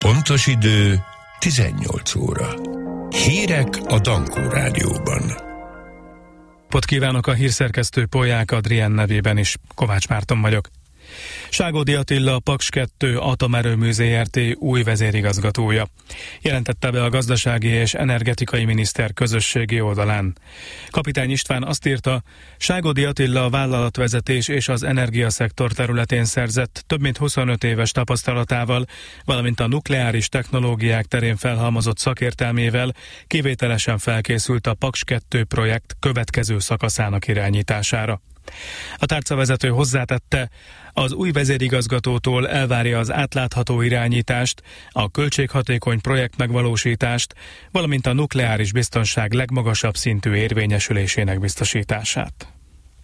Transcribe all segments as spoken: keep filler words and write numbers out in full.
Pontos idő tizennyolc óra. Hírek a Dankó Rádióban. Napot kívánok, a hírszerkesztő Polyák Adrien nevében is. Kovács Márton vagyok. Ságódi Attila, a Paks kettő Atomerőmű zé er té új vezérigazgatója. Jelentette be a gazdasági és energetikai miniszter közösségi oldalán. Kapitány István azt írta, Ságódi Attila a vállalatvezetés és az energiaszektor területén szerzett több mint huszonöt éves tapasztalatával, valamint a nukleáris technológiák terén felhalmozott szakértelmével kivételesen felkészült a Paks kettő projekt következő szakaszának irányítására. A tárcavezető hozzátette, az új vezérigazgatótól elvárja az átlátható irányítást, a költséghatékony projekt megvalósítást, valamint a nukleáris biztonság legmagasabb szintű érvényesülésének biztosítását.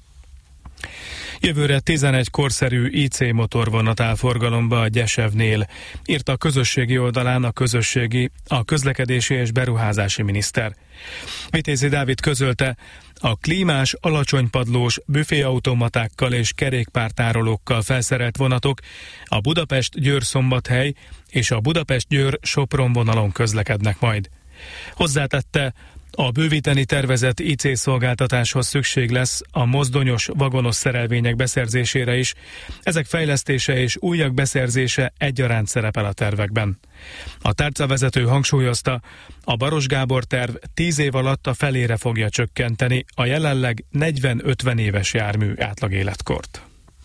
Jövőre tizenegy korszerű i cé motorvonat áll forgalomba a Gyesevnél, írta a közösségi oldalán a közösségi, a közlekedési és beruházási miniszter. Vitézi Dávid közölte, a klímás, alacsonypadlós büféautomatákkal és kerékpártárolókkal felszerelt vonatok a Budapest-Győr-Szombathely és a Budapest-Győr-Sopron vonalon közlekednek majd. Hozzátette, a bővíteni tervezett i cé szolgáltatáshoz szükség lesz a mozdonyos, vagonos szerelvények beszerzésére is. Ezek fejlesztése és újak beszerzése egyaránt szerepel a tervekben. A tárcavezető hangsúlyozta, a Baros Gábor terv tíz év alatt a felére fogja csökkenteni a jelenleg negyven-ötven éves jármű átlagéletkort.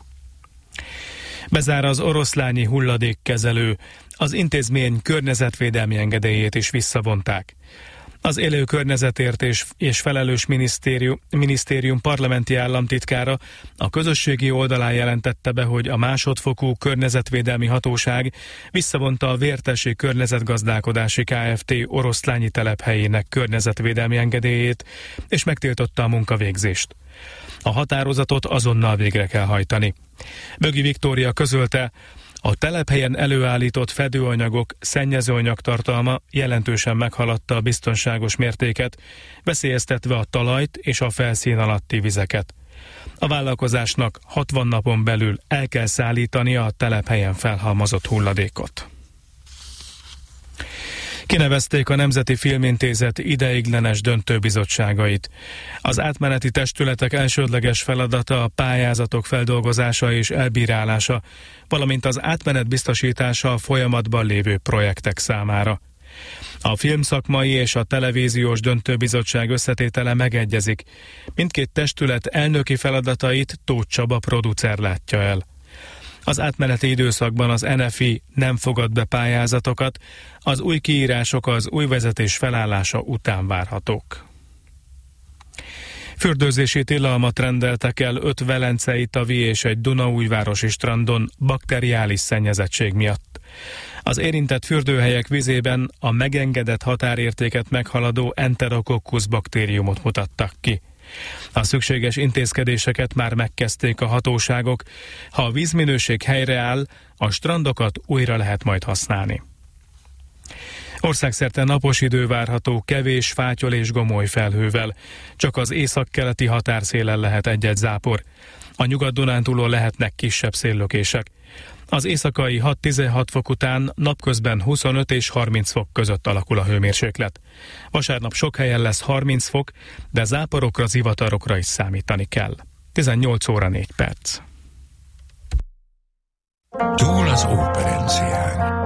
Bezár az oroszlányi hulladékkezelő, az intézmény környezetvédelmi engedélyét is visszavonták. Az élő környezetért és, és felelős minisztérium, minisztérium parlamenti államtitkára a közösségi oldalán jelentette be, hogy a másodfokú környezetvédelmi hatóság visszavonta a Vértesi Környezetgazdálkodási Kft. Oroszlányi telephelyének környezetvédelmi engedélyét, és megtiltotta a munkavégzést. A határozatot azonnal végre kell hajtani. Bögi Viktória közölte, a telephelyen előállított fedőanyagok szennyezőanyag tartalma jelentősen meghaladta a biztonságos mértéket, veszélyeztetve a talajt és a felszín alatti vizeket. A vállalkozásnak hatvan napon belül el kell szállítania a telephelyen felhalmozott hulladékot. Kinevezték a Nemzeti Filmintézet ideiglenes döntőbizottságait. Az átmeneti testületek elsődleges feladata a pályázatok feldolgozása és elbírálása, valamint az átmenet biztosítása a folyamatban lévő projektek számára. A filmszakmai és a televíziós döntőbizottság összetétele megegyezik. Mindkét testület elnöki feladatait Tóth Csaba producer látja el. Az átmeneti időszakban az en ef i nem fogad be pályázatokat, az új kiírások az új vezetés felállása után várhatók. Fürdőzési tilalmat rendeltek el öt velencei, tavi és egy dunaújvárosi strandon bakteriális szennyezettség miatt. Az érintett fürdőhelyek vizében a megengedett határértéket meghaladó Enterococcus baktériumot mutattak ki. A szükséges intézkedéseket már megkezdték a hatóságok. Ha a vízminőség helyreáll, a strandokat újra lehet majd használni. Országszerte napos idő várható, kevés fátyol és gomoly felhővel. Csak az északkeleti határszélen lehet egy-egy zápor. A Nyugat-Dunántúlon lehetnek kisebb széllökések. Az éjszakai hat-tizenhat fok után napközben huszonöt és harminc fok között alakul a hőmérséklet. Vasárnap sok helyen lesz harminc fok, de záporokra, zivatarokra is számítani kell. tizennyolc óra négy perc. Túl az óperencián.